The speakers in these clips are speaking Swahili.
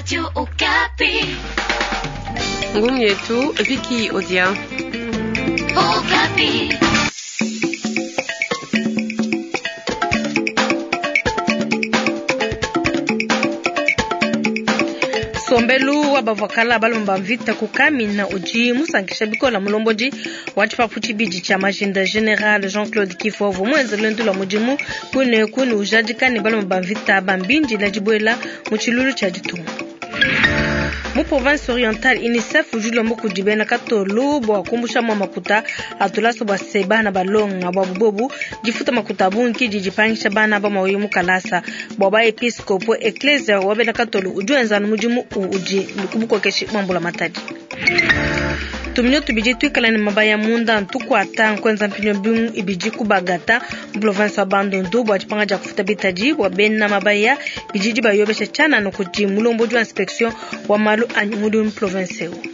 Radio Okapi. Ngumi yetu Vicky Odia. Okapi. Sombelu wa bavakala balomba vita kukami na uji musangisha bikola mulomboji wachipapuchi biji cha Majinda General Jean-Claude Kifovu mwenza lendu la mujimu kune ujadikani balomba vita bambinji la jibwela muchilulu cha jitu. Mu province orientale UNICEF ujula mboku dibena katolo bo akumbusha makuta atulaso ba sebana balonga ba bubobu jifuta makuta bunki jijipangisha bana ba mawi mukalasa bo ba episcopo ecclesia wabena katolo ujuenza mujimu uji kubuko keshi mambula matadi. Tuminyo tubiji twikala ni mabaya munda ntukwata nkwenza mpinyo bingu ibiji kubagata province wa Bandundu bo achipanga ja kufuta bitaji wa bena mabaya bijiji bayobesha chana no kuti mulombo jwa inspection wa malu anyumudu province wo.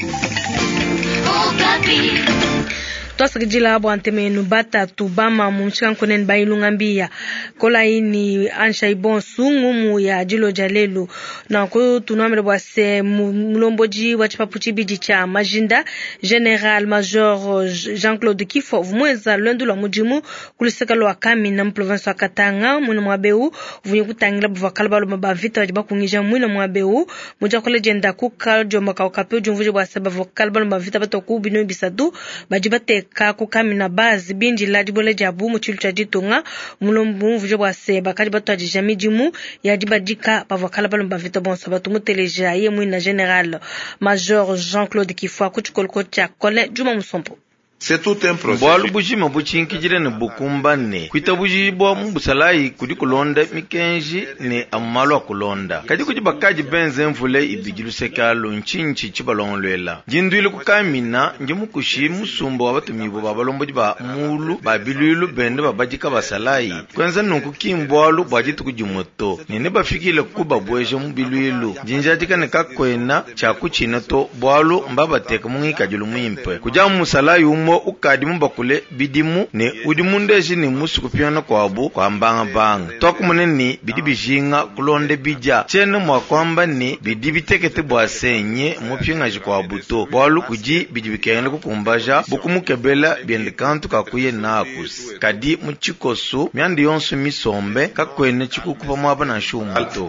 Tosgijila abo anteme nubata tubama mumshika konen bailungambia kola ini ansha ibon sungumu ya jilo jalelu na ko tunamele bwase mulomboji wachipapuchi biji cha Majinda General Major Jean-Claude Kifovu mweza lwendu la mujimu kuliseka lo akami na province wa Katanga mwina mwabeu vunye kutangila buvakala balo mabavita wajiba kungija mwina mwabeu muja kole jenda kuka jomba kaukapeo jumvuje bwase bavokala balo mabavita batoku bino bisadu bajibate kako kamina bazi binji lajibole jabu muchilu cha jitunga mulombu vuje bwase bakali bato ajijami jimu yajibadika bavakala balomba vita bonso batu muteleja ye mwina General Major Jean-Claude Kifovu kuchikolko cha kole juma musompo. C'est tout un processus. Bwalu bujima buchinkijire ne bukumba ne kuita bujibwa mbusalai kudi kulonda mikenji ne amalo akulonda kadi kujibakaji benze mvule ibijilu sekalo nchinchi chibalongolwela jindwile kukamina njemukushi musumbo wabatumibo babalombo ba mulu babilulu bende babajika basalai kwenza nunkukimbwalu bwajitu kujimoto nene bafikile kuba bweje mubilulu jinjatika ne kakwena chakuchina to bwalu mbabateka mungikajulu mwimpe kuja musalai umo ukadi mbakule bidimu ne udimundeji ni musukupyana kwabu kwa mbanga tokumuneni bidibijinga kulonde bija chene mwa kwamba ni bidibitekete bwasenye mupyinga jikwa buto bwalu kuji bidibikenge kukumbaja bukumukebela byendikantu kakuye nakus kadi muchikosu myandi yonsu misombe kakwene chikukupa mwaba na shumato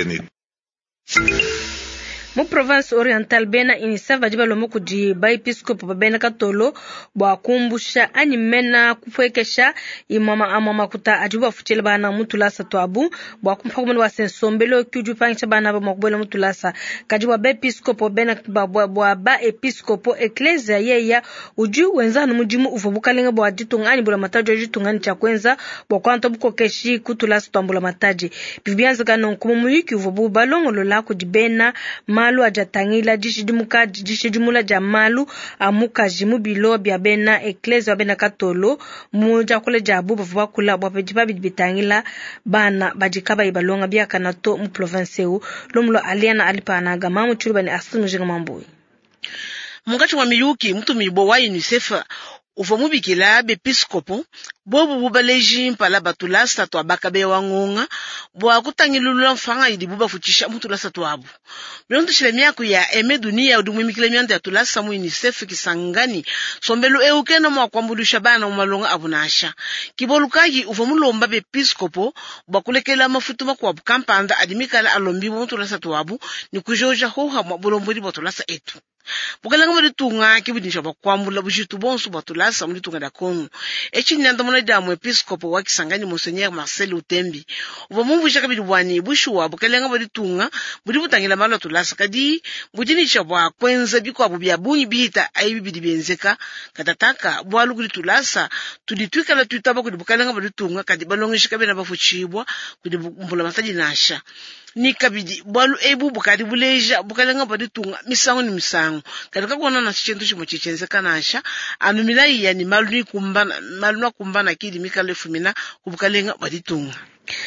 Mu province orientale bena UNICEF bajiba lomo kudi ba episcopo bena katolo bwa kumbusha animena kufwekesha imama amama kuta ajiba fuchele bana mutulasa twabu bwa kumphakumana wa sensombelo kuju pangisha bana ba makubela mutulasa kajiba ba episcopo bena ba episcopo ecclesia yeya uju wenzanu mujimu uvubukalenga bwa ditungani bula mataji ditungani cha kwenza bwa kwanto buko keshi kutulasa twambula mataji bibianza kanon kumumuyiki uvubu balongo lola kudi bena malu ajatangila jishidimula jamalu amuka jimu bilo bya bena ecclesia bena katolo muja kule jabu bavuba kula bwapejiba bitangila bana bajikaba ibalonga bya kanato mu province u lomlo aliana alipana gama mu churubani asunu jinga mamboyi mungati wa miyuki mtu mibo wa UNICEF uvomubikila bepiskopo bobu bubaleji mpala batulasa to abakabe wangonga bwa kutangilula mfanga idi buba fuchisha mutulasa to abu milonto shile miaku ya eme dunia udumimikile miante ya tulasa mu UNICEF kisangani sombelu eukena mwa kwambulusha bana umalonga abunasha kibolukagi uvomulomba bepiskopo bwa kulekela mafutuma kwa kampanda adimikala alombibu mutulasa to abu ni kujoja hoha mwabulombuli batulasa etu bukalanga muritunga kibidisha bakwambula bujitu bonso batulasa muritunga da Kongo echinyanda mona damu episcopo wa Kisangani Monseigneur Marcel Utembi uva mumvusha kabidwani bushuwa bukalanga muritunga buri butangila malo tulasa kadi bujini chabwa kwenza biko abubya bunyi bihita ayibi benzeka katataka bwalu kuri tulasa tuditwika la tutaba kuri bukalanga muritunga kadi balongisha kabena bafuchibwa kuri mbula mataji nasha ni kabidi bwalu ebu bukadi buleja bukalanga baditunga misango ni misango kadika kuona na chintu chimo chichenze kanasha anumila iya ni malu na kumbana kidi mikale fumina kubukalenga baditunga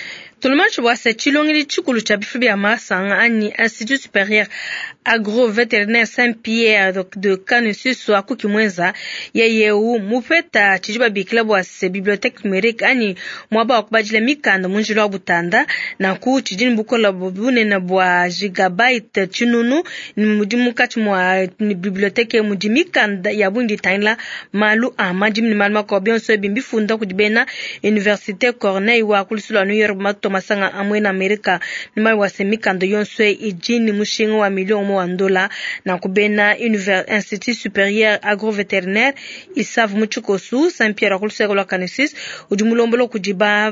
Tulumacho bwase chilongili chikulu cha bifu bya masanga ani Institut Supérieur Agro-Vétérinaire Saint-Pierre de Canusiso akukimwenza yeyeu mupeta chijiba bikila bwase bibliothèque numérique ani mwaba wakubajile mikanda munjilo wa butanda na ku chijini bukola bubune na bwa gigabyte chinunu ni mudimukati mwa bibliothèque mudimikanda ya bundi tainla malu amajim ni malma ko bionso bimbifunda kujibena Université Corneille wa kulisula New York masanga amwena Amerika nima wasemikando yonswe ijini mushingo wa milioni wa $1 na kubena Institut Supérieur Agro-Vétérinaire isavu muchukosu Saint-Pierre akuluseko la Canusis ujumulombola kujiba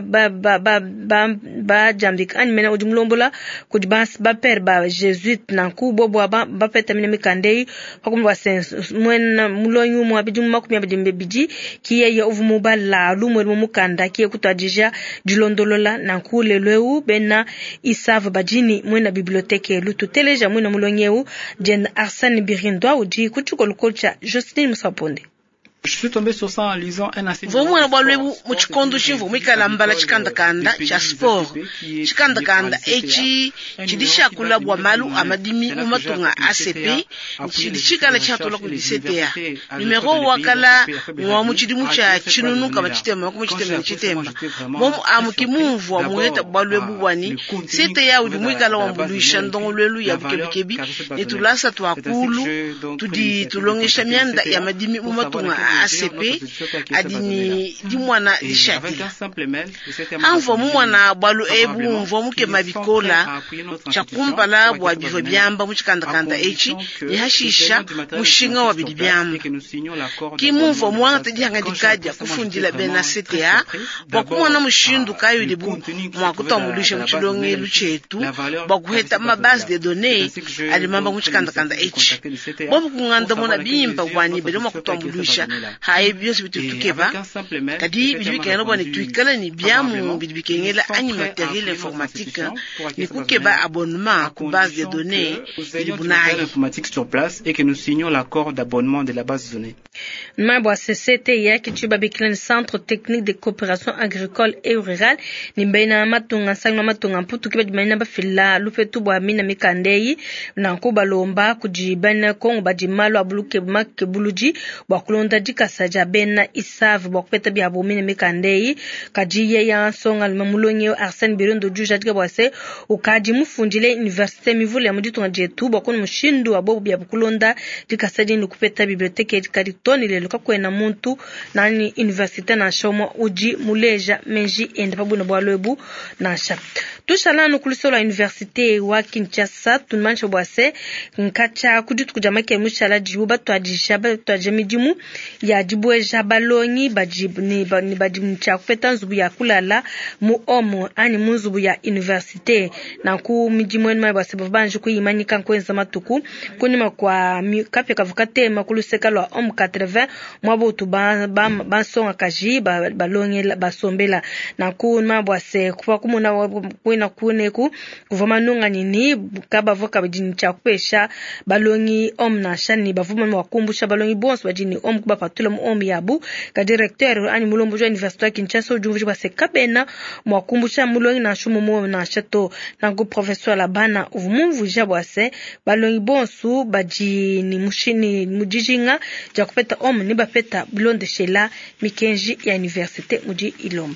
ba jambik ani mena ujumulombola kujiba ba père ba Jésuite na kubo ba peta mine mikandei pakumwa mwena mulonyu mu abijum makumi abijimbe biji kiye ya uvumuba la lumwe mukanda kiye kutadija dilondolola na kule lweu bena isavu bajini mwena biblioteke lutu teleja mwena mulonyeu jen Arsène Birindwa uji kuchuko lukocha Justine Musaponde. Je suis tombé sur ça en lisant un article. Vomwana balwebu muchikondo chimvo mikala mbala chikandakanda cha sport. Chikandakanda echi chidisha kula bwa malu amadimi umatunga ACP chidishikala chatola ku CTA. Numero wakala wa muchidimu cha chinunu kama chitema Mom amukimuvu wa muheta balwebu wani CTA udimwikala wa mbuluisha ndongo lwelu ya bikebi netulasa twakulu tudi tulongesha mianda ya madimi umatunga ACP adini dimwana lishati anvo mwana balu ebu mvo muke mabikola chakumpala bwa bivo byamba muchikandakanda echi yahashisha mushinga wa bidyamba kimumvo mwana tejihangandikaja kufundila bena CTA bwa kumwana mushindu kayo libu mwakutambulisha muchilonge luchetu bwa kuheta mabase de données alimamba muchikandakanda echi bobu kunganda mona bimba wani bele mwakutambulisha haye byose bitukeba kadi bibikena bone tuikala ni byamu bibikengela ani matériel informatique ni kukeba abonnement ku base de données libunai informatique sur place et que nous signons l'accord d'abonnement de la base de données. Mabwa CCT ya kichuba bikilani Centre Technique de Coopération Agricole et Rurale ni mbaina matunga sangwa matunga mputu kiba jimaina bafila lufetu bwa mina mikandei na kuba lomba kujibana kongo bajimalo abuluke make buluji bwa kulonda jikasaja bena isavu bwa kupeta bya bomine mikandei kajiye ya songa mamulonye Arsène Birindwa juja tika bwase ukaji mufundile Université mivule ya mujitu ngajetu bwa kono mushindu abobu bya bukulonda jikasaja ni kupeta biblioteke karitoni lelo kakwena muntu nani Université na shomo uji muleja menji ende pabuna bwa lwebu na sha tushalanu kulisola Université wa Kinshasa tunmansho bwase nkacha kujitu kujamake mushala jibuba twajishaba twajemidimu ya jibwe jabalonyi bajibni bajimu cha kupeta nzubu ya kulala mu omo ani munzubu ya Université na ku mijimweni mabase babanju kuyimani kankwenza matuku kunima kwa kapya kavukate makuluseka lwa om 80 mwabutu basonga kaji balonye basombela na ku mabase kwa kumuna kwina kuneku kuvoma nunga nini kaba voka bajini cha kupesha balonyi om na shani bavuma wakumbusha balonyi bonso bajini om kuba patula mu om yabu ka directeur ani mulombo jo Université Kinshasa ujumvuji base kabena mwakumbusha mulonyi na shumu mu na chateau na ku professeur labana uvumvu jabwase balonyi bonso bajini mushini mujijinga ja kupeta om ni bapeta blonde shela mikenji ya Université muji Ilomba.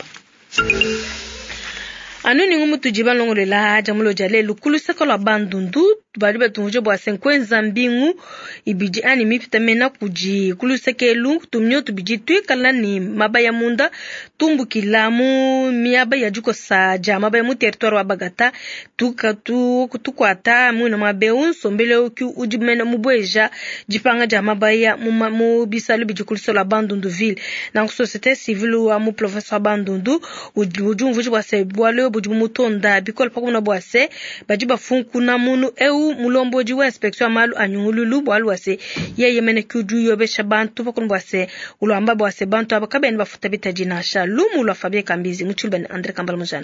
Anuni ngumu tujiba longole la jamulo jale lukulu sekola bandundu baliba tunje bwa 50 mbingu ibiji ani mipita mena kuji kulu sekelu tumnyo tubiji tuikala ni mabaya munda tumbu kilamu miaba ya juko saja mabaya mu territoire wa Bagata tukwata muna mabeun sombele uki ujimena mubweja jipanga ja mabaya mu bisalu biji kulu sola bandundu ville na société civile wa mu professeur bandundu ujumvuji bwa se bwale bujumutonda bikol pakuna bwase bajiba funku na munu mulombo jiwa inspection malu anyungululu bwalwase yeye mene kuju yobe shabantu pakuna bwase ulamba bwase bantu abakabeni bafuta bitajina sha lumu lwa Fabien Kambizi muchulben Andre Kambal Mujana.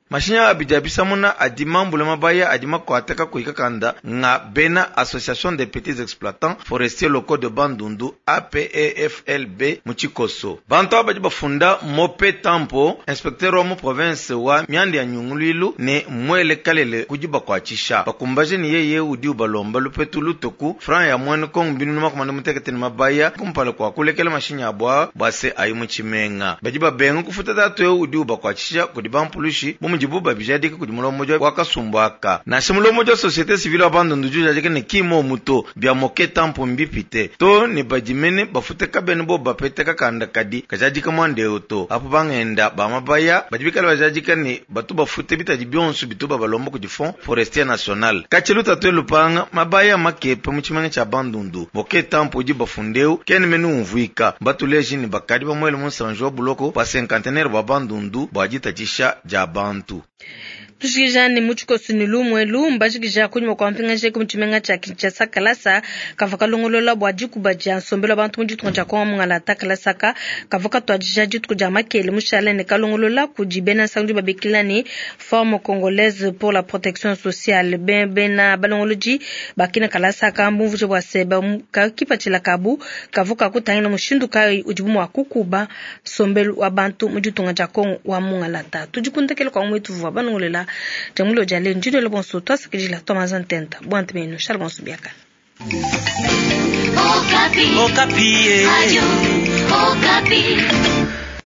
mashinya abijabisa muna adima mbule mabaya adima kwateka kuikakanda nga bena Association des petits exploitants forestiers locaux de Bandundu APEFLB muchikoso bantu abaji bafunda mope tampo inspecteur wa mu province wa myandi ya nyunguluilu ne mwele kalele kujiba kwa chisha bakumbaje ni yeye udi ubalomba lupetu lutoku fran ya mwene kong binu makomanda muteketeni mabaya kumpala kwa kulekele mashinya abwa base ayimu chimenga bajiba bengu kufuta tatu udi uba kwa chisha kudiba mpulushi mumujibuba bijadike kudimulo moja wakasumbwaka na simulo moja société civile wa Bandundu jujajike ne kimo muto bia moke tampo mbipite to ni bajimene bafute kabeni bo bapeteka kanda kadi kajajika mwande oto apo bangenda bamabaya bajibikala bajajika ni batu bafute bitaji byonsu bituba balomba ku Fond Forestier National kachelu tatu lupanga mabaya makepe muchimanga cha Bandundu moke tampo ji bafundeu ken menu mvuika batu leji ni bakadi ba mwele monsanjo buloko pa 50 ba Bandundu bajita chisha ja bantu tushikijani muchikosi ni lumwelu mbashikija kunyuma kwa mpinga nsheke mchimenga cha Kinshasa kalasa kavaka longolola bwajiku baja sombelo bantu mujitu nja kwa mungala takalasa kavaka twajija jitu kuja makele mushale ne kalongolola kujibena sanju babekilani forme congolaise pour la protection sociale bena balongoloji bakina kalasa kambuvu bwa seba kakipatila kabu kavaka kutangina mushindu kai ujibumu wa kukuba sombelo wa bantu mujitu nja kwa mungala ta tujikuntekele kwa mwetu vwa banongolela Jamulo jale njido le bon soto sikijila Thomas Antenta bwante meno Charles Subiaka Okapi